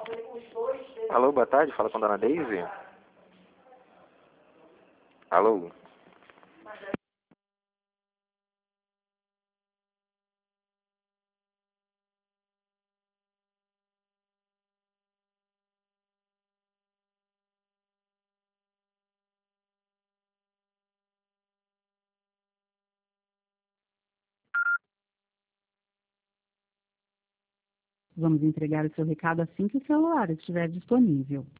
Alô, boa tarde, fala com a dona Daisy. Alô? Vamos entregar o seu recado assim que o celular estiver disponível.